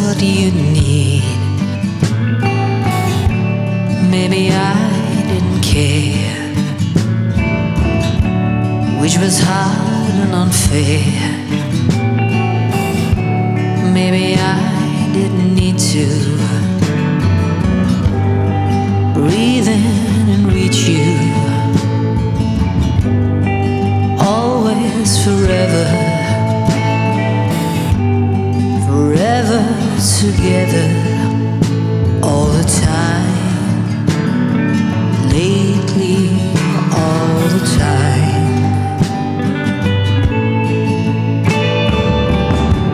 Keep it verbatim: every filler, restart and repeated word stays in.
what you need. Maybe I didn't care, which was hard and unfair. Maybe I didn't need to breathe in and reach you. Always, forever, forever together.